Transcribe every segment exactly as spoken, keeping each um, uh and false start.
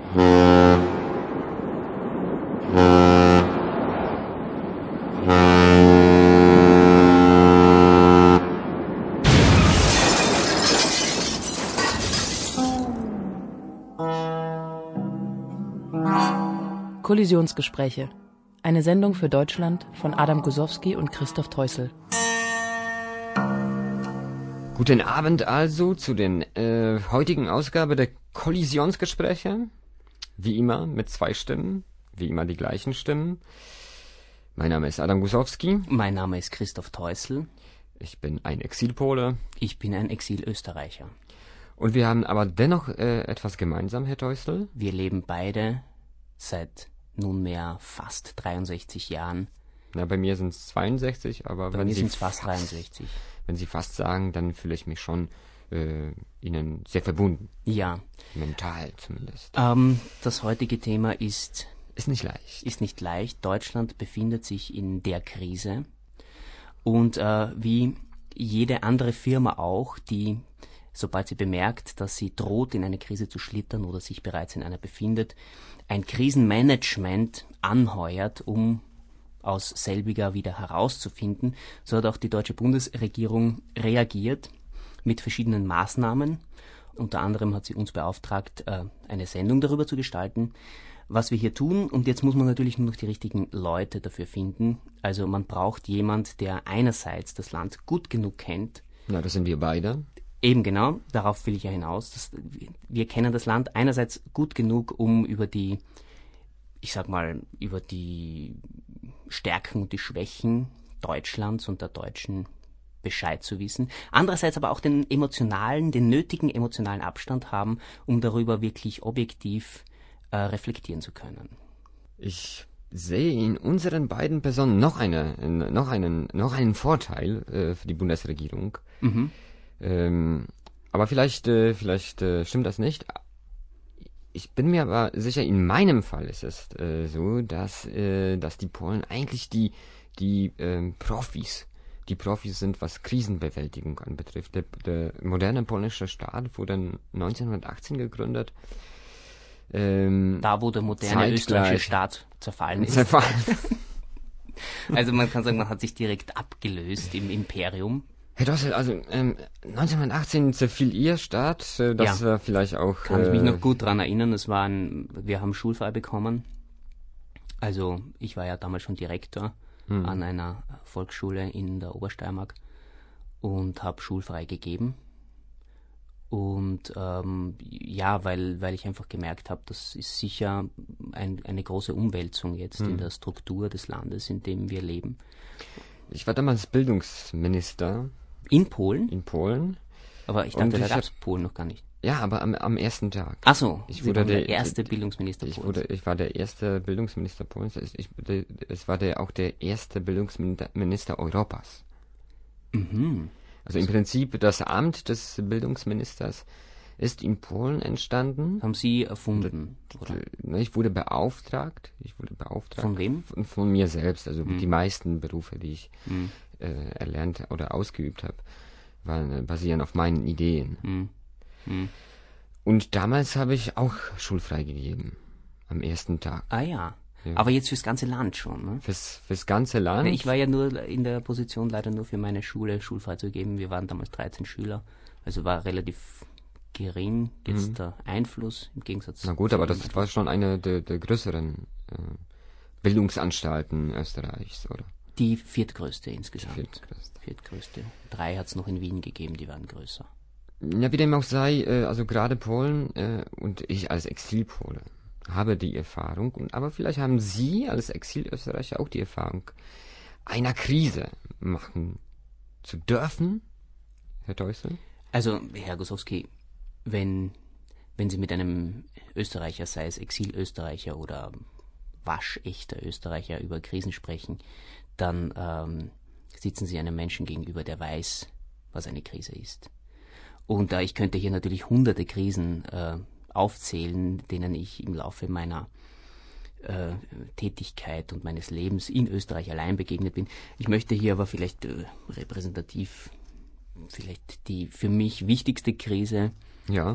Kollisionsgespräche. Eine Sendung für Deutschland von Adam Gusowski und Christoph Teusel. Guten Abend also zu den äh, heutigen Ausgabe der Kollisionsgespräche. Wie immer mit zwei Stimmen, wie immer die gleichen Stimmen. Mein Name ist Adam Gusowski. Mein Name ist Christoph Teusel. Ich bin ein Exilpole. Ich bin ein Exilösterreicher. Und wir haben aber dennoch äh, etwas gemeinsam, Herr Teusel. Wir leben beide seit nunmehr fast dreiundsechzig Jahren. Na, bei mir sind es zweiundsechzig, aber bei wenn mir Sie sind es fast dreiundsechzig. Wenn Sie fast sagen, dann fühle ich mich schon äh, Ihnen sehr verbunden. Ja. Mental zumindest. Ähm, das heutige Thema ist... Ist nicht leicht. Ist nicht leicht. Deutschland befindet sich in der Krise. Und äh, wie jede andere Firma auch, die, sobald sie bemerkt, dass sie droht, in eine Krise zu schlittern oder sich bereits in einer befindet, ein Krisenmanagement anheuert, um aus selbiger wieder herauszufinden, so hat auch die deutsche Bundesregierung reagiert mit verschiedenen Maßnahmen. Unter anderem hat sie uns beauftragt, eine Sendung darüber zu gestalten, was wir hier tun. Und jetzt muss man natürlich nur noch die richtigen Leute dafür finden. Also man braucht jemand, der einerseits das Land gut genug kennt. Na, das sind wir beide. Eben genau, darauf will ich ja hinaus. Das, wir kennen das Land einerseits gut genug, um über die, ich sag mal, über die Stärken und die Schwächen Deutschlands und der Deutschen Bescheid zu wissen. Andererseits aber auch den emotionalen, den nötigen emotionalen Abstand haben, um darüber wirklich objektiv äh, reflektieren zu können. Ich sehe in unseren beiden Personen noch eine, noch einen, noch einen Vorteil äh, für die Bundesregierung. Mhm. Ähm, aber vielleicht, äh, vielleicht äh, stimmt das nicht. Ich bin mir aber sicher, in meinem Fall ist es äh, so, dass, äh, dass die Polen eigentlich die, die ähm, Profis, die Profis sind, was Krisenbewältigung anbetrifft. Der, der moderne polnische Staat wurde neunzehnhundertachtzehn gegründet. Ähm, da, wo der moderne österreichische Staat zerfallen ist. Zerfallen. Also man kann sagen, man hat sich direkt abgelöst im Imperium. Herr Dossel, also ähm, neunzehnhundertachtzehn zerfiel Ihr Staat, äh, das ja. war vielleicht auch... Kann äh, ich mich noch gut daran erinnern, es war ein, wir haben schulfrei bekommen. Also ich war ja damals schon Direktor hm. an einer Volksschule in der Obersteiermark und habe schulfrei gegeben. Und ähm, ja, weil, weil ich einfach gemerkt habe, das ist sicher ein, eine große Umwälzung jetzt hm. in der Struktur des Landes, in dem wir leben. Ich war damals Bildungsminister. In Polen? In Polen. Aber ich dachte, da gab es Polen noch gar nicht. Ja, aber am, am ersten Tag. Ach so, ich Sie wurde der, der erste der, Bildungsminister ich Polens. Wurde, ich war der erste Bildungsminister Polens. Ich, der, es war der, auch der erste Bildungsminister Europas. Mhm. Also im Prinzip das Amt des Bildungsministers ist in Polen entstanden. Haben Sie erfunden, oder? Ich wurde beauftragt. Ich wurde beauftragt. Von wem? Von, von mir selbst. Also hm. die meisten Berufe, die ich hm. äh, erlernt oder ausgeübt habe, waren äh, basieren auf meinen Ideen. Hm. Hm. Und damals habe ich auch schulfrei gegeben. Am ersten Tag. Ah ja. ja. Aber jetzt fürs ganze Land schon, ne? Fürs, fürs ganze Land? Ich war ja nur in der Position, leider nur für meine Schule schulfrei zu geben. Wir waren damals dreizehn Schüler. Also war relativ gering jetzt mhm. der Einfluss im Gegensatz. Na gut, aber das war schon eine der, der größeren äh, Bildungsanstalten Österreichs, oder? Die viertgrößte insgesamt. Die viertgrößte. Viertgrößte. Drei hat es noch in Wien gegeben, die waren größer. Ja, wie dem auch sei, äh, also gerade Polen äh, und ich als Exilpole habe die Erfahrung, und aber vielleicht haben Sie als Exilösterreicher auch die Erfahrung, einer Krise machen zu dürfen, Herr Teusel? Also, Herr Gusowski, wenn, wenn Sie mit einem Österreicher, sei es Exilösterreicher oder waschechter Österreicher, über Krisen sprechen, dann ähm, sitzen Sie einem Menschen gegenüber, der weiß, was eine Krise ist. Und äh, ich könnte hier natürlich hunderte Krisen äh, aufzählen, denen ich im Laufe meiner äh, Tätigkeit und meines Lebens in Österreich allein begegnet bin. Ich möchte hier aber vielleicht äh, repräsentativ vielleicht die für mich wichtigste Krise ja,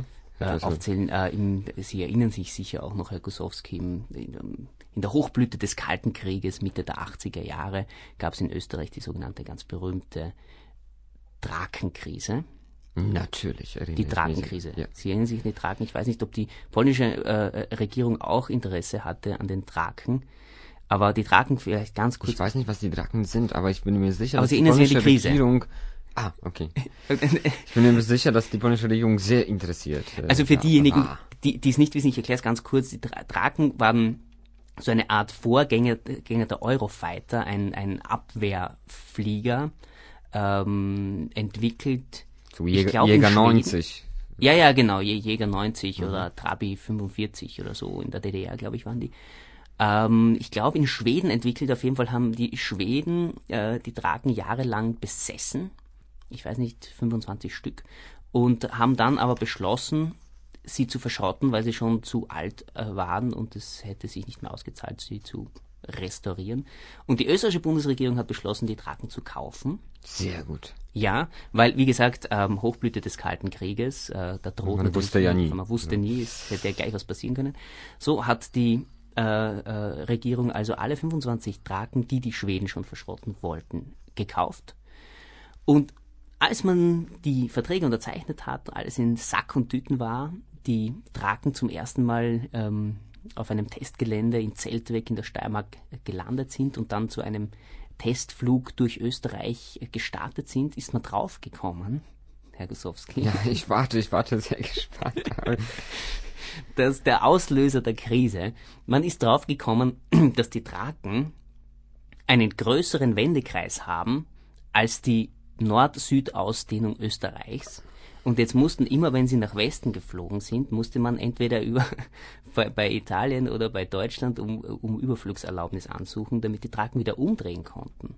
äh, aufzählen. Äh, im, Sie erinnern sich sicher auch noch, Herr Gosowski, im, in, in der Hochblüte des Kalten Krieges, Mitte der achtziger Jahre, gab es in Österreich die sogenannte ganz berühmte Drakenkrise. Natürlich. Die Drakenkrise. Ja. Sie erinnern sich an die Draken. Ich weiß nicht, ob die polnische äh, Regierung auch Interesse hatte an den Draken. Aber die Draken vielleicht ganz kurz. Ich weiß nicht, was die Draken sind, aber ich bin mir sicher, aber dass Sie die polnische die Krise. Regierung... Ah, okay. Ich bin mir sicher, dass die polnische Regierung sehr interessiert äh, Also für diejenigen, war. die die es nicht wissen, ich erkläre es ganz kurz. Die Draken waren so eine Art Vorgänger Gänger der Eurofighter, ein, ein Abwehrflieger, ähm, entwickelt... So Jäger, glaub, Jäger neunzig. Ja, ja, genau, Jäger neunzig mhm. oder Trabi fünfundvierzig oder so, in der D D R, glaube ich, waren die. Ähm, ich glaube, in Schweden entwickelt, auf jeden Fall haben die Schweden äh, die Draken jahrelang besessen, ich weiß nicht, fünfundzwanzig Stück, und haben dann aber beschlossen, sie zu verschrotten, weil sie schon zu alt äh, waren und es hätte sich nicht mehr ausgezahlt, sie zu restaurieren. Und die österreichische Bundesregierung hat beschlossen, die Draken zu kaufen. Sehr gut. Ja, weil, wie gesagt, ähm, Hochblüte des Kalten Krieges, äh, da droht man wusste ja nie. Man wusste ja. nie, es hätte ja gleich was passieren können. So hat die äh, äh, Regierung also alle fünfundzwanzig Draken, die die Schweden schon verschrotten wollten, gekauft. Und als man die Verträge unterzeichnet hat, alles in Sack und Tüten war, die Draken zum ersten Mal ähm, auf einem Testgelände in Zeltweg in der Steiermark gelandet sind und dann zu einem Testflug durch Österreich gestartet sind, ist man draufgekommen, Herr Gosowski. Ja, ich warte, ich warte sehr gespannt. Das ist der Auslöser der Krise. Man ist draufgekommen, dass die Draken einen größeren Wendekreis haben als die Nord-Süd-Ausdehnung Österreichs. Und jetzt mussten immer, wenn sie nach Westen geflogen sind, musste man entweder über bei, bei Italien oder bei Deutschland um, um Überflugserlaubnis ansuchen, damit die Draken wieder umdrehen konnten.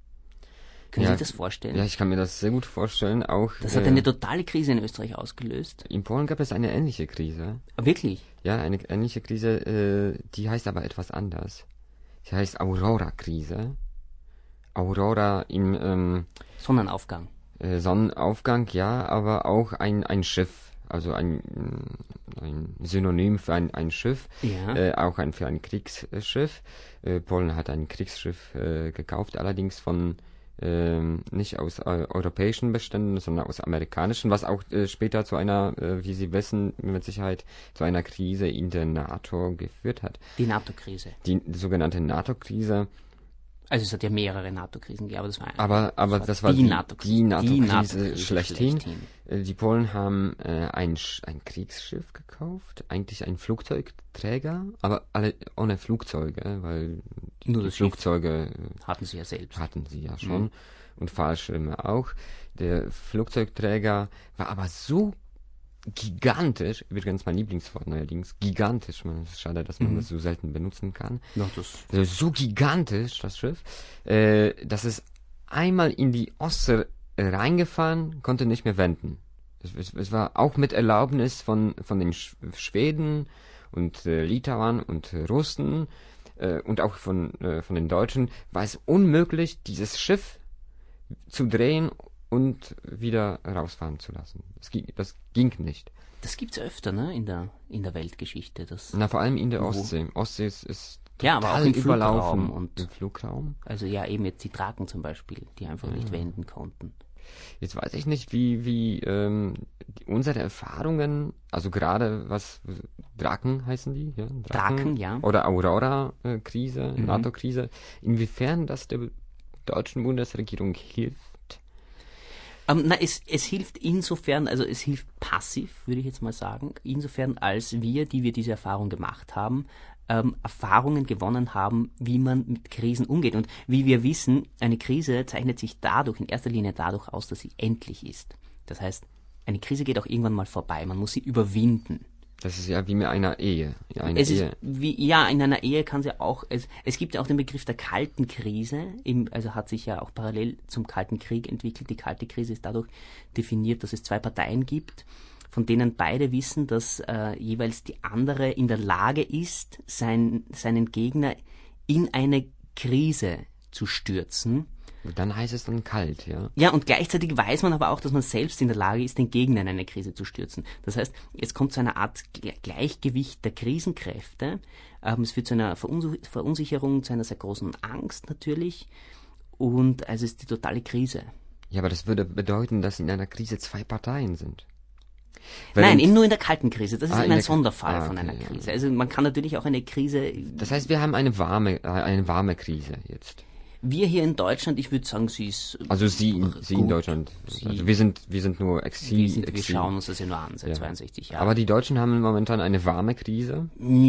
Können ja, Sie sich das vorstellen? Ja, ich kann mir das sehr gut vorstellen. Auch das hat äh, eine totale Krise in Österreich ausgelöst. In Polen gab es eine ähnliche Krise. Wirklich? Ja, eine ähnliche Krise, äh, die heißt aber etwas anders. Sie heißt Aurora-Krise. Aurora im ähm, Sonnenaufgang. Sonnenaufgang, ja, aber auch ein, ein Schiff, also ein, ein Synonym für ein, ein Schiff, ja. äh, auch ein, für ein Kriegsschiff. Äh, Polen hat ein Kriegsschiff äh, gekauft, allerdings von äh, nicht aus äh, europäischen Beständen, sondern aus amerikanischen, was auch äh, später zu einer, äh, wie Sie wissen, mit Sicherheit zu einer Krise in der NATO geführt hat. Die NATO-Krise. Die, die sogenannte NATO-Krise. Also es hat ja mehrere NATO-Krisen gegeben, aber das war eine. Aber, aber das, das war die die NATO-Krise, die NATO die NATO schlechthin. schlechthin. Die Polen haben äh, ein, ein Kriegsschiff gekauft, eigentlich ein Flugzeugträger, aber alle ohne Flugzeuge, weil Nur die das Flugzeuge Schiff hatten sie ja selbst. Hatten sie ja schon. Mhm. Und Fallschirme auch. Der Flugzeugträger war aber so gigantisch, übrigens mein Lieblingswort neuerdings, gigantisch, man, es ist schade, dass man mhm. das so selten benutzen kann. Ja, das also so gigantisch, das Schiff, äh, dass es einmal in die Ostsee reingefahren, konnte nicht mehr wenden. Es, es, es war auch mit Erlaubnis von, von den Sch Schweden und äh, Litauern und äh, Russen äh, und auch von, äh, von den Deutschen, war es unmöglich, dieses Schiff zu drehen und wieder rausfahren zu lassen. Das ging, das ging nicht. Das gibt's öfter, ne, in der in der Weltgeschichte. Das Na, vor allem in der Ostsee. Ostsee ist, ist total ja, aber auch im überlaufen. Flugraum und im Flugraum. Also ja, eben jetzt die Draken zum Beispiel, die einfach ja. nicht wenden konnten. Jetzt weiß ich nicht, wie wie ähm, die, unsere Erfahrungen, also gerade was Draken heißen die, ja? Draken, Draken ja. Oder Aurora-Krise, mhm. NATO-Krise, inwiefern das der deutschen Bundesregierung hilft? Um, na, es, es hilft insofern, also es hilft passiv, würde ich jetzt mal sagen, insofern als wir, die wir diese Erfahrung gemacht haben, ähm, Erfahrungen gewonnen haben, wie man mit Krisen umgeht. Und wie wir wissen, eine Krise zeichnet sich dadurch, in erster Linie dadurch aus, dass sie endlich ist. Das heißt, eine Krise geht auch irgendwann mal vorbei, man muss sie überwinden. Das ist ja wie mit einer Ehe. Ja, eine es Ehe. Ist wie, ja, in einer Ehe kann es ja auch, es, es gibt ja auch den Begriff der kalten Krise, im, also hat sich ja auch parallel zum Kalten Krieg entwickelt. Die kalte Krise ist dadurch definiert, dass es zwei Parteien gibt, von denen beide wissen, dass äh, jeweils die andere in der Lage ist, sein, seinen Gegner in eine Krise zu stürzen. Dann heißt es dann kalt, ja? Ja, und gleichzeitig weiß man aber auch, dass man selbst in der Lage ist, den Gegner in eine Krise zu stürzen. Das heißt, es kommt zu einer Art Gleichgewicht der Krisenkräfte. Ähm, es führt zu einer Verunsicher- Verunsicherung, zu einer sehr großen Angst natürlich. Und also es ist die totale Krise. Ja, aber das würde bedeuten, dass in einer Krise zwei Parteien sind. Weil Nein, in- eben nur in der kalten Krise. Das ist Ah, eben in ein der- Sonderfall ah, von okay, einer ja. Krise. Also man kann natürlich auch eine Krise... Das heißt, wir haben eine warme, äh, eine warme Krise jetzt. Wir hier in Deutschland, ich würde sagen, sie ist... Also Sie, in- Sie in gut. Deutschland. Sie- Also wir sind, wir sind nur Exil. Wir, sind, wir Exil. schauen uns das ja nur an seit Ja. zweiundsechzig Jahren. Aber die Deutschen haben momentan eine warme Krise.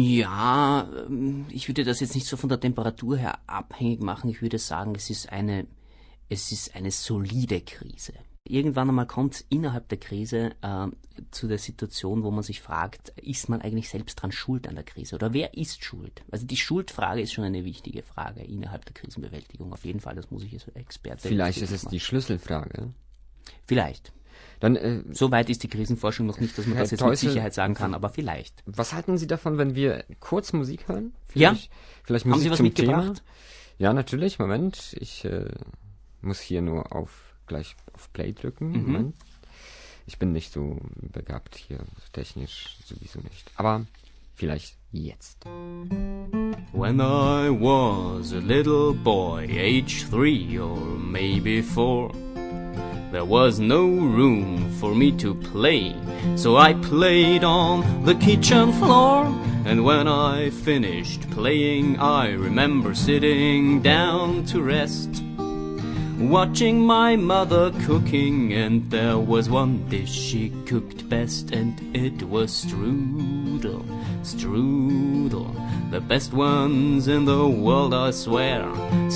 Ja, ähm, ich würde das jetzt nicht so von der Temperatur her abhängig machen. Ich würde sagen, es ist eine, es ist eine solide Krise. Irgendwann einmal kommt es innerhalb der Krise äh, zu der Situation, wo man sich fragt, ist man eigentlich selbst dran schuld an der Krise? Oder wer ist schuld? Also die Schuldfrage ist schon eine wichtige Frage innerhalb der Krisenbewältigung. Auf jeden Fall, das muss ich als Experte... Vielleicht ist es machen. die Schlüsselfrage. Vielleicht. Dann, äh, So weit ist die Krisenforschung noch nicht, dass man Herr das jetzt Teusel, mit Sicherheit sagen kann, aber vielleicht. was halten Sie davon, wenn wir kurz Musik hören? Ja. Vielleicht, vielleicht Haben Musik Sie was zum mitgebracht? Thema? Ja, natürlich. Moment, ich äh, muss hier nur auf gleich auf Play drücken. Mhm. Moment. Ich bin nicht so begabt hier, technisch sowieso nicht. Aber vielleicht jetzt. When I was a little boy, age three or maybe four, there was no room for me to play, so I played on the kitchen floor. And when I finished playing, I remember sitting down to rest, watching my mother cooking, and there was one dish she cooked best, and it was strudel, strudel, the best ones in the world, I swear.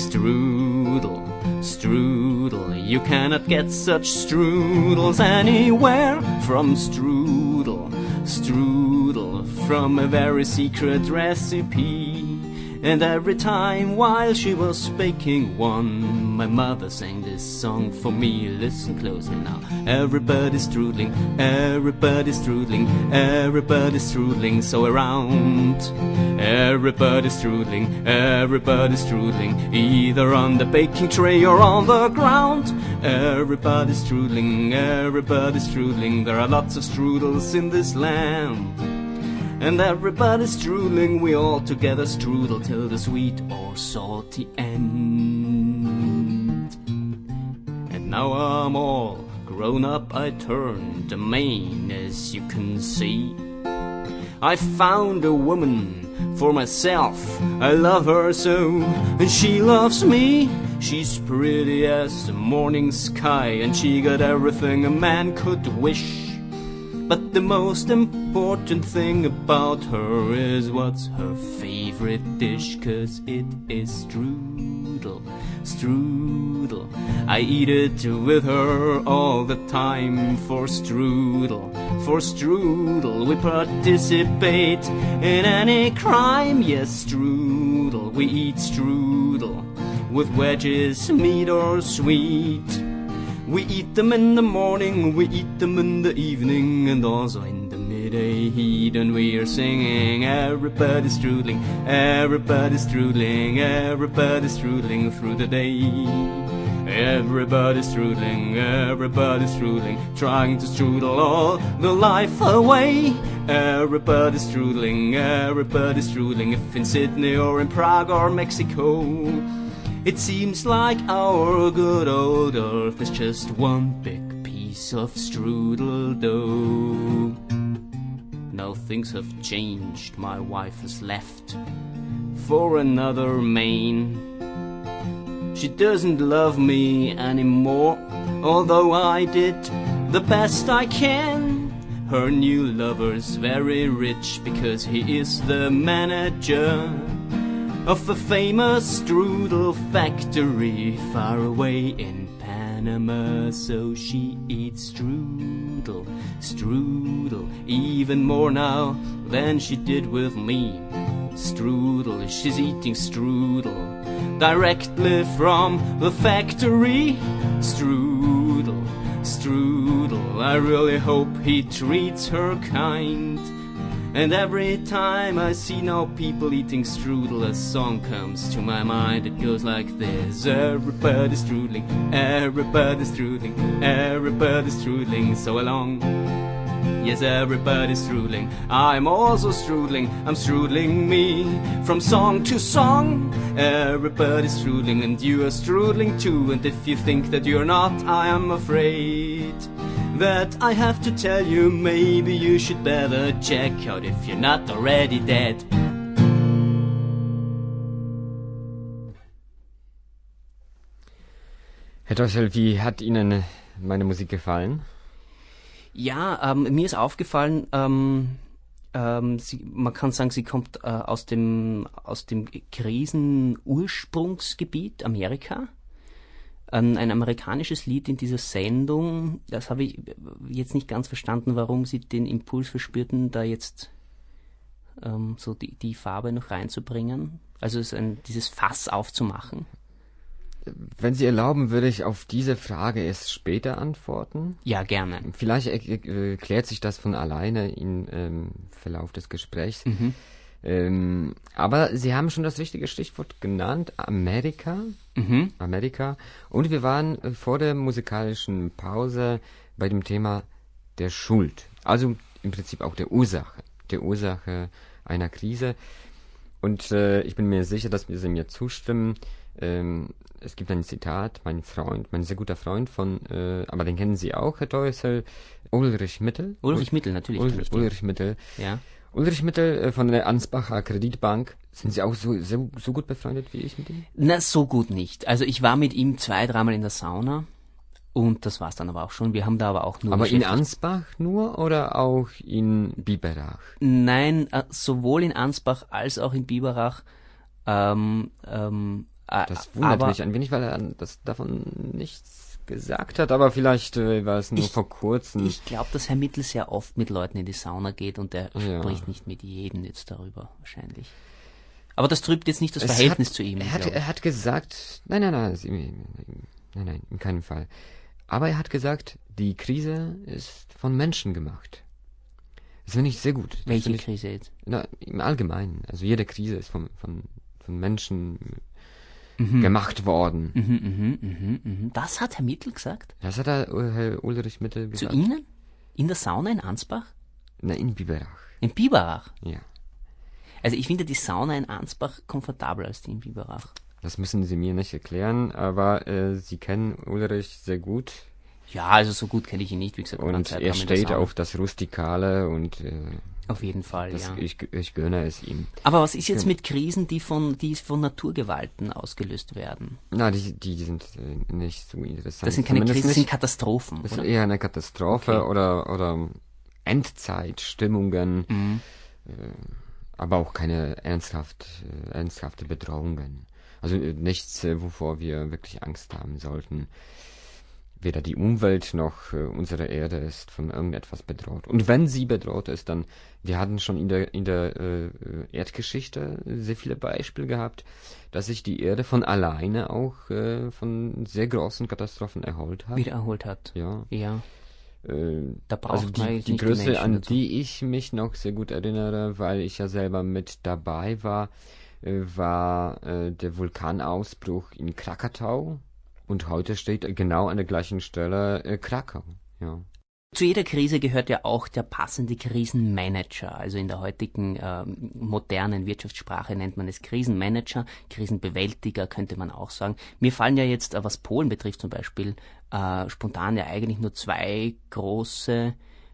Strudel, strudel, you cannot get such strudels anywhere. From strudel, strudel, from a very secret recipe. And every time while she was baking one, my mother sang this song for me. Listen closely now. Everybody's strudling, everybody's strudling, everybody's strudling so around. Everybody's strudling, everybody's strudling, either on the baking tray or on the ground. Everybody's strudling, everybody's strudling, there are lots of strudels in this land. And everybody's strudling, we all together strudel till the sweet or salty end. And now I'm all grown up, I turned amain, as you can see. I found a woman for myself, I love her so, and she loves me. She's pretty as the morning sky, and she got everything a man could wish. But the most important thing about her is what's her favorite dish, 'cause it is strudel, strudel. I eat it with her all the time. For strudel, for strudel, we participate in any crime. Yes, strudel, we eat strudel with wedges, meat or sweet. We eat them in the morning, we eat them in the evening, and also in the midday heat. And we are singing, everybody's strudling, everybody's strudling, everybody's strudling through the day. Everybody's strudling, everybody's strudling, trying to strudel all the life away. Everybody's strudling, everybody's strudling, if in Sydney or in Prague or Mexico. It seems like our good old earth is just one big piece of strudel dough. Now things have changed, my wife has left for another man. She doesn't love me anymore, although I did the best I can. Her new lover's very rich because he is the manager of a famous strudel factory far away in Panama. So she eats strudel, strudel, even more now than she did with me. Strudel, she's eating strudel directly from the factory. Strudel, strudel, I really hope he treats her kind. And every time I see now people eating strudel, a song comes to my mind. It goes like this: everybody's strudling, everybody's strudling, everybody's strudling so along. Yes, everybody's strudling, I'm also strudling, I'm strudling me from song to song. Everybody's strudling and you are strudling too. And if you think that you're not, I am afraid that I have to tell you, maybe you should better check out if you're not already dead. Herr Teufel, wie hat Ihnen meine Musik gefallen? Ja, ähm, mir ist aufgefallen, ähm, ähm, sie, man kann sagen, sie kommt äh, aus dem aus dem Krisen-Ursprungsgebiet Amerika. Ein, ein amerikanisches Lied in dieser Sendung, das habe ich jetzt nicht ganz verstanden, warum sie den Impuls verspürten, da jetzt ähm, so die, die Farbe noch reinzubringen. Also es ist ein, dieses Fass aufzumachen. Wenn Sie erlauben, würde ich auf diese Frage erst später antworten. Ja, gerne. Vielleicht äh, klärt sich das von alleine im ähm, Verlauf des Gesprächs. Mhm. Ähm, aber Sie haben schon das richtige Stichwort genannt, Amerika. Mhm. Amerika. Und wir waren äh, vor der musikalischen Pause bei dem Thema der Schuld. Also im Prinzip auch der Ursache. Der Ursache einer Krise. Und äh, ich bin mir sicher, dass Sie mir zustimmen. Ähm, es gibt ein Zitat, mein Freund, mein sehr guter Freund von, äh, aber den kennen Sie auch, Herr Teusel, Ulrich Mittel. Ulrich Mittel, natürlich. Ul- Ulrich Mittel. Ja. Ulrich Mittel äh, von der Ansbacher Kreditbank. Sind Sie auch so, so, so gut befreundet wie ich mit ihm? Na, so gut nicht. Also ich war mit ihm zwei, dreimal in der Sauna und das war's dann aber auch schon. Wir haben da aber auch nur... Aber in Ansbach nur oder auch in Biberach? Nein, äh, sowohl in Ansbach als auch in Biberach. Ähm, ähm, Das wundert aber, mich ein wenig, weil er das davon nichts gesagt hat, aber vielleicht äh, war es nur ich, vor kurzem. Ich glaube, dass Herr Mittel sehr oft mit Leuten in die Sauna geht und er Ja. spricht nicht mit jedem jetzt darüber, wahrscheinlich. Aber das trübt jetzt nicht das Es Verhältnis hat, zu ihm. Er hat, glaub ich. er hat gesagt, nein, nein, nein, es- nein, nein, in keinem Fall. Aber er hat gesagt, die Krise ist von Menschen gemacht. Das finde ich sehr gut. Das Welche finde ich, Krise jetzt? na, im Allgemeinen. Also jede Krise ist von, von, von Menschen Mhm. gemacht worden. Mhm, mhm, mhm, mhm. Das hat Herr Mittel gesagt? Das hat er, äh, Herr Ulrich Mittel Zu gesagt. Ihnen? In der Sauna in Ansbach? Na, in Biberach. In Biberach? Ja. Also ich finde die Sauna in Ansbach komfortabler als die in Biberach. Das müssen Sie mir nicht erklären, aber äh, Sie kennen Ulrich sehr gut. Ja, also so gut kenne ich ihn nicht, wie gesagt. wir waren Und zwei, er dreimal in der steht Sauna. auf das Rustikale und äh, Auf jeden Fall, das, ja. ich, ich gönne es ihm. Aber was ist jetzt mit Krisen, die von, die von Naturgewalten ausgelöst werden? Na, die, die sind äh, nicht so interessant. Das sind keine Zumindest Krisen, das sind nicht. Katastrophen, Das ist oder? eher eine Katastrophe Okay. oder, oder Endzeitstimmungen, Mhm. äh, aber auch keine ernsthaft, äh, ernsthafte Bedrohungen. Also äh, nichts, äh, wovor wir wirklich Angst haben sollten. Weder die Umwelt noch äh, unsere Erde ist von irgendetwas bedroht. Und wenn sie bedroht ist, dann, wir hatten schon in der, in der äh, Erdgeschichte sehr viele Beispiele gehabt, dass sich die Erde von alleine auch äh, von sehr großen Katastrophen erholt hat. Wieder erholt hat. Ja. Ja. Äh, Da braucht also die, man eigentlich die nicht die Größe, Menschen an dazu. die ich mich noch sehr gut erinnere, weil ich ja selber mit dabei war, äh, war äh, der Vulkanausbruch in Krakatau. Und heute steht genau an der gleichen Stelle äh, Krakau. Ja. Zu jeder Krise gehört ja auch der passende Krisenmanager. Also in der heutigen ähm, modernen Wirtschaftssprache nennt man es Krisenmanager, Krisenbewältiger könnte man auch sagen. Mir fallen ja jetzt, äh, was Polen betrifft zum Beispiel, äh, spontan ja eigentlich nur zwei große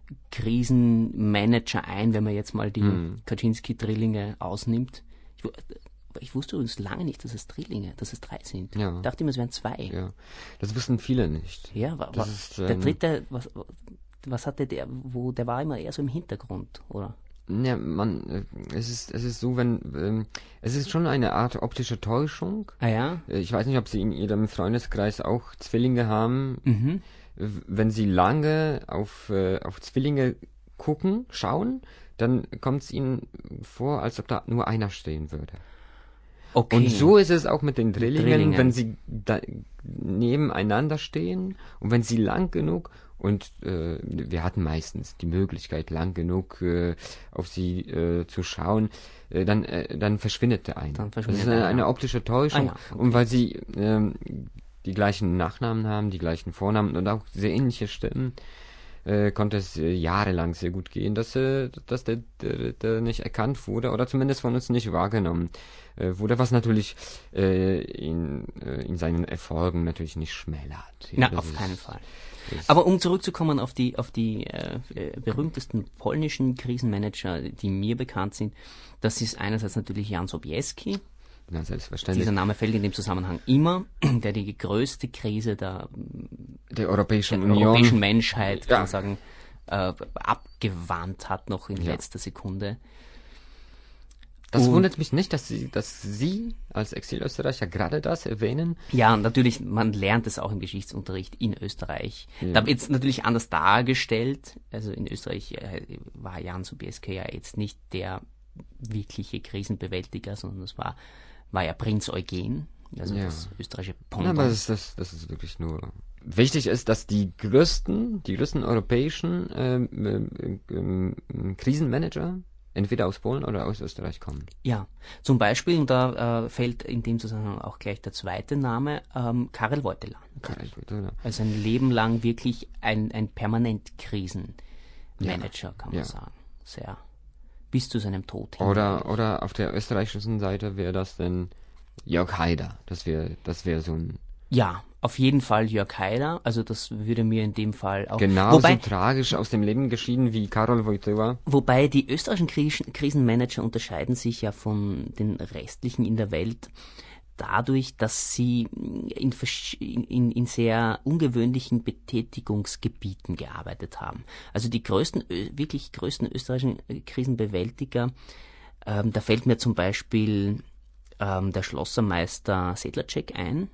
Krisenmanager ein, wenn man jetzt mal die Hm. Kaczynski-Drillinge ausnimmt. Ich, wu- ich wusste übrigens lange nicht, dass es Drillinge, dass es drei sind. Ja. Ich dachte immer, es wären zwei. Ja. Das wussten viele nicht. Ja, wa, Das wa, ist, der ähm, dritte, was, was hatte der, wo, der war immer eher so im Hintergrund, oder? Ja, man, äh, es ist, es ist so, wenn, ähm, es ist schon eine Art optische Täuschung. Ah ja? Äh, Ich weiß nicht, ob Sie in Ihrem Freundeskreis auch Zwillinge haben. Mhm. W- Wenn Sie lange auf, äh, auf Zwillinge gucken, schauen, dann kommt es Ihnen vor, als ob da nur einer stehen würde. Okay. Und so ist es auch mit den Drillingen, Drillingen. wenn sie da nebeneinander stehen und wenn sie lang genug und äh, wir hatten meistens die Möglichkeit, lang genug äh, auf sie äh, zu schauen, äh, dann, äh, dann verschwindet der eine. Dann verschwindet das ist eine, einer. eine optische Täuschung. Ah, ja, okay. Und weil sie ähm, die gleichen Nachnamen haben, die gleichen Vornamen und auch sehr ähnliche Stimmen, äh, konnte es äh, jahrelang sehr gut gehen, dass, äh, dass der, der, der nicht erkannt wurde oder zumindest von uns nicht wahrgenommen äh, wurde, was natürlich äh, in, äh, in seinen Erfolgen natürlich nicht schmälert. Na, Das auf ist- keinen Fall. ist- Aber um zurückzukommen auf die, auf die äh, äh, berühmtesten polnischen Krisenmanager, die mir bekannt sind, das ist einerseits natürlich Jan Sobieski. Na, selbstverständlich. Dieser Name fällt in dem Zusammenhang immer, der die größte Krise der, Der Europäischen der Union. europäischen Menschheit, kann Ja. man sagen, äh, abgewandt hat noch in Ja. letzter Sekunde. Das Und- wundert mich nicht, dass Sie, dass Sie als Exilösterreicher gerade das erwähnen. Ja, natürlich, man lernt es auch im Geschichtsunterricht in Österreich. Ja. Da wird es natürlich anders dargestellt. Also in Österreich äh, war Jan Sobieski ja jetzt nicht der wirkliche Krisenbewältiger, sondern es war, war ja Prinz Eugen, also Ja. das österreichische Ja, Pendant. aber das, das, das ist wirklich nur... Wichtig ist, dass die größten, die größten europäischen ähm, ähm, ähm, Krisenmanager entweder aus Polen oder aus Österreich kommen. Ja, zum Beispiel, und da äh, fällt in dem Zusammenhang auch gleich der zweite Name, ähm, Karel Wojtyła. Also ein Leben lang wirklich ein, ein permanent Krisenmanager, kann man ja. sagen. Sehr, bis zu seinem Tod hin. Oder, oder auf der österreichischen Seite wäre das denn Jörg Haider. Das wäre das wäre so ein Ja, auf jeden Fall Jörg Haider, also das würde mir in dem Fall auch... genauso wobei, tragisch aus dem Leben geschieden wie Karol Wojtyła. wobei die österreichischen Kris- Krisenmanager unterscheiden sich ja von den restlichen in der Welt dadurch, dass sie in, versch- in, in sehr ungewöhnlichen Betätigungsgebieten gearbeitet haben. Also die größten, ö- wirklich größten österreichischen Krisenbewältiger, ähm, da fällt mir zum Beispiel ähm, der Schlossermeister Sedlacek ein.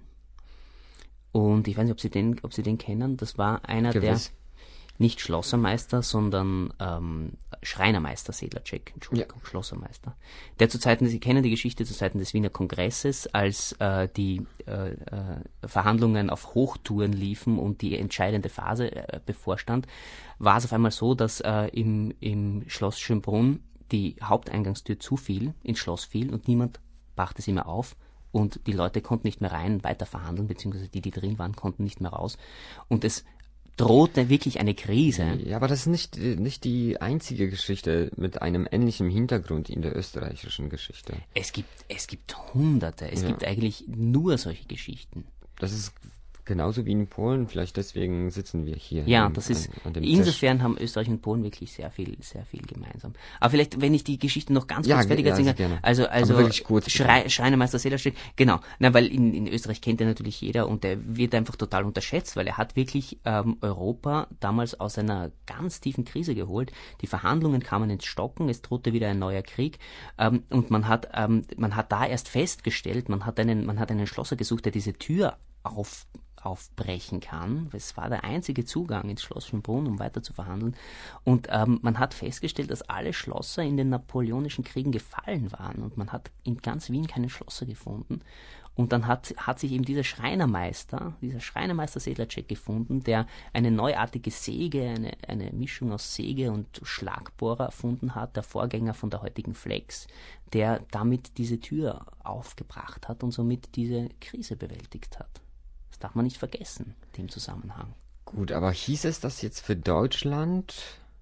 Und ich weiß nicht, ob Sie den, ob Sie den kennen. Das war einer Gewiss. der, nicht Schlossermeister, sondern ähm, Schreinermeister Sedlacek, Entschuldigung, Schlossermeister. Der zu Zeiten, Sie kennen die Geschichte zu Zeiten des Wiener Kongresses, als äh, die äh, äh, Verhandlungen auf Hochtouren liefen und die entscheidende Phase äh, bevorstand, war es auf einmal so, dass äh, im, im Schloss Schönbrunn die Haupteingangstür zufiel, ins Schloss fiel und niemand brachte sie mehr auf. Und die Leute konnten nicht mehr rein, weiter verhandeln, beziehungsweise die, die drin waren, konnten nicht mehr raus. Und es drohte wirklich eine Krise. Ja, aber das ist nicht, nicht die einzige Geschichte mit einem ähnlichen Hintergrund in der österreichischen Geschichte. Es gibt, es gibt Hunderte. Es Ja. gibt eigentlich nur solche Geschichten. Das ist genauso wie in Polen, vielleicht deswegen sitzen wir hier. Ja, an, das ist, an, an dem Tisch. insofern haben Österreich und Polen wirklich sehr viel, sehr viel gemeinsam. Aber vielleicht, wenn ich die Geschichte noch ganz Ja, kurz ge- fertig ja, erzählen sehr kann. gerne. Also, also, Aber wirklich kurz, bitte. Schrei, Schreinermeister Sedlacek, genau. Na, weil in, in Österreich kennt er natürlich jeder und er wird einfach total unterschätzt, weil er hat wirklich, ähm, Europa damals aus einer ganz tiefen Krise geholt. Die Verhandlungen kamen ins Stocken, es drohte wieder ein neuer Krieg, ähm, und man hat, ähm, man hat da erst festgestellt, man hat einen, man hat einen Schlosser gesucht, der diese Tür auf, aufbrechen kann. Es war der einzige Zugang ins Schloss Schönbrunn, um weiter zu verhandeln. Und ähm, man hat festgestellt, dass alle Schlosser in den napoleonischen Kriegen gefallen waren. Und man hat in ganz Wien keinen Schlosser gefunden. Und dann hat, hat sich eben dieser Schreinermeister, dieser Schreinermeister Sedlacek gefunden, der eine neuartige Säge, eine, eine Mischung aus Säge und Schlagbohrer erfunden hat, der Vorgänger von der heutigen Flex, der damit diese Tür aufgebracht hat und somit diese Krise bewältigt hat. Das darf man nicht vergessen, in dem Zusammenhang. Gut, aber hieß es das jetzt für Deutschland,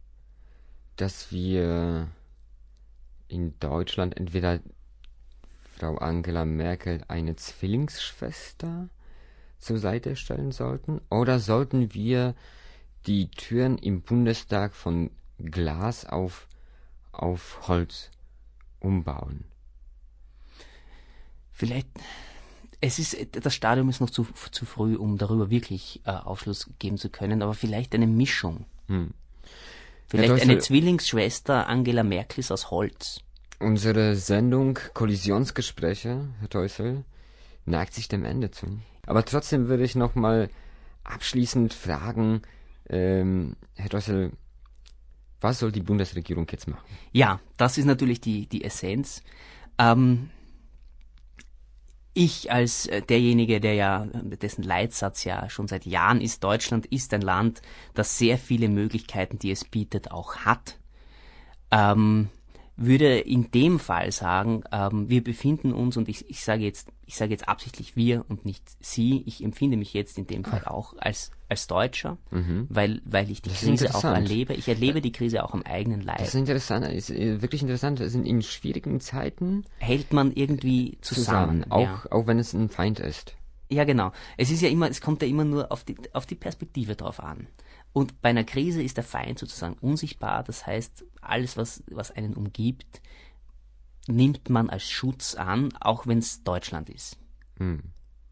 dass wir in Deutschland entweder Frau Angela Merkel eine Zwillingsschwester zur Seite stellen sollten, oder sollten wir die Türen im Bundestag von Glas auf, auf Holz umbauen? Vielleicht, es ist, das Stadium ist noch zu, zu früh, um darüber wirklich äh, Aufschluss geben zu können, aber vielleicht eine Mischung. Hm. Vielleicht Herr eine Teufel- Zwillingsschwester Angela Merkels aus Holz. Unsere Sendung Kollisionsgespräche, Herr Teusel, neigt sich dem Ende zu. Aber trotzdem würde ich noch mal abschließend fragen, ähm, Herr Teusel, was soll die Bundesregierung jetzt machen? Ja, das ist natürlich die, die Essenz. Ähm, ich als äh, derjenige, der ja, dessen Leitsatz ja schon seit Jahren ist, Deutschland ist ein Land, das sehr viele Möglichkeiten, die es bietet, auch hat, ähm, würde in dem Fall sagen, ähm, wir befinden uns, und ich, ich sage jetzt, ich sage jetzt absichtlich wir und nicht Sie, ich empfinde mich jetzt in dem Fall auch als, als Deutscher, mhm. weil, weil ich die das Krise auch erlebe. Ich erlebe die Krise auch am eigenen Leib. Das ist interessant, ist wirklich interessant. Das sind in schwierigen Zeiten hält man irgendwie zusammen. zusammen auch, ja. auch wenn es ein Feind ist. Ja, genau. Es ist ja immer, es kommt ja immer nur auf die, auf die Perspektive drauf an. Und bei einer Krise ist der Feind sozusagen unsichtbar. Das heißt, alles, was, was einen umgibt, nimmt man als Schutz an, auch wenn es Deutschland ist. Hm.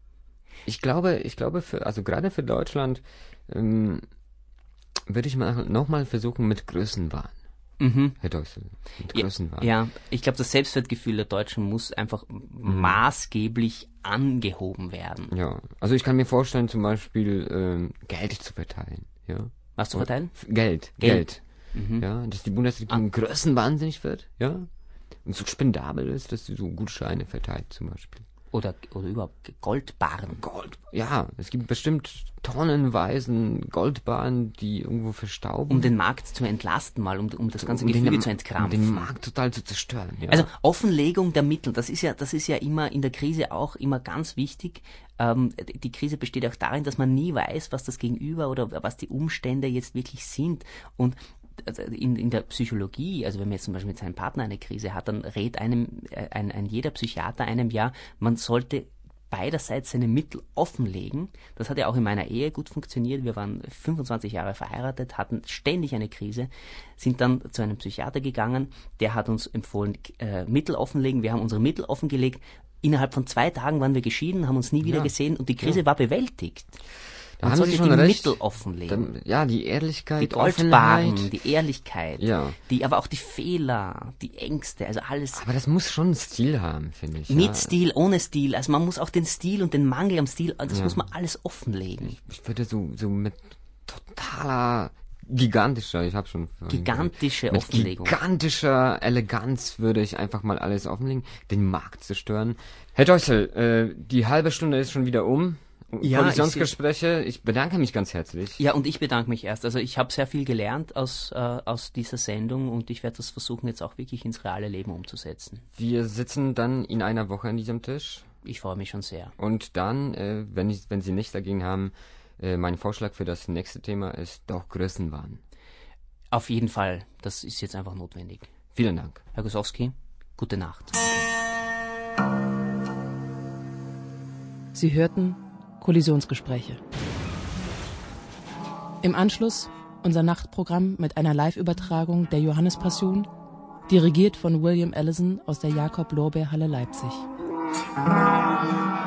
Ich glaube, ich glaube, für, also gerade für Deutschland ähm, würde ich mal nochmal versuchen mit Größenwahn. Mhm. Herr Deussel, mit ja, Größenwahn. Ja, ich glaube, das Selbstwertgefühl der Deutschen muss einfach mhm. maßgeblich angehoben werden. Ja, also ich kann mir vorstellen, zum Beispiel ähm, Geld zu verteilen. Ja. Was zu verteilen? Geld, Geld. Geld. Mhm. Ja, dass die Bundesregierung ah. größenwahnsinnig wird, ja, und so spendabel ist, dass sie so Gutscheine verteilt zum Beispiel. Oder, oder überhaupt Goldbarren. Gold, ja, es gibt bestimmt tonnenweisen Goldbarren, die irgendwo verstauben. Um den Markt zu entlasten mal, um, um das ganze um Gefüge den, zu entkrampfen. Um den Markt total zu zerstören, ja. Also Offenlegung der Mittel, das ist ja, das ist ja immer in der Krise auch immer ganz wichtig. Ähm, die Krise besteht auch darin, dass man nie weiß, was das Gegenüber oder was die Umstände jetzt wirklich sind. Und in, in der Psychologie, also wenn man jetzt zum Beispiel mit seinem Partner eine Krise hat, dann rät einem ein, ein jeder Psychiater einem ja, man sollte beiderseits seine Mittel offenlegen. Das hat ja auch in meiner Ehe gut funktioniert. Wir waren fünfundzwanzig Jahre verheiratet, hatten ständig eine Krise, sind dann zu einem Psychiater gegangen, der hat uns empfohlen, äh, Mittel offenlegen. Wir haben unsere Mittel offengelegt. Innerhalb von zwei Tagen waren wir geschieden, haben uns nie wieder ja. gesehen und die Krise ja. war bewältigt. Da Man haben Sie schon die recht. Mittel offenlegen. Dann, ja, die Ehrlichkeit, die Goldbarren, Offenheit. die Ehrlichkeit, ja. die, aber auch die Fehler, die Ängste, also alles. Aber das muss schon einen Stil haben, finde ich. Mit ja. Stil, ohne Stil. Also man muss auch den Stil und den Mangel am Stil, das ja. muss man alles offenlegen. Ich, ich würde so, so mit totaler, gigantischer, ich habe schon... Gigantische mit Offenlegung. gigantischer Eleganz würde ich einfach mal alles offenlegen, den Markt zerstören. Herr Deussel, äh, die halbe Stunde ist schon wieder um. Ja, Koalitionsgespräche, ich, ich bedanke mich ganz herzlich. Ja, und ich bedanke mich erst. Also ich habe sehr viel gelernt aus, äh, aus dieser Sendung und ich werde das versuchen, jetzt auch wirklich ins reale Leben umzusetzen. Wir sitzen dann in einer Woche an diesem Tisch. Ich freue mich schon sehr. Und dann, äh, wenn, ich, wenn Sie nichts dagegen haben, äh, mein Vorschlag für das nächste Thema ist doch Größenwahn. Auf jeden Fall, das ist jetzt einfach notwendig. Vielen Dank. Herr Gosowski, gute Nacht. Sie hörten Kollisionsgespräche. Im Anschluss unser Nachtprogramm mit einer Live-Übertragung der Johannespassion, dirigiert von William Ellison aus der Jakob-Lorbeer-Halle Leipzig.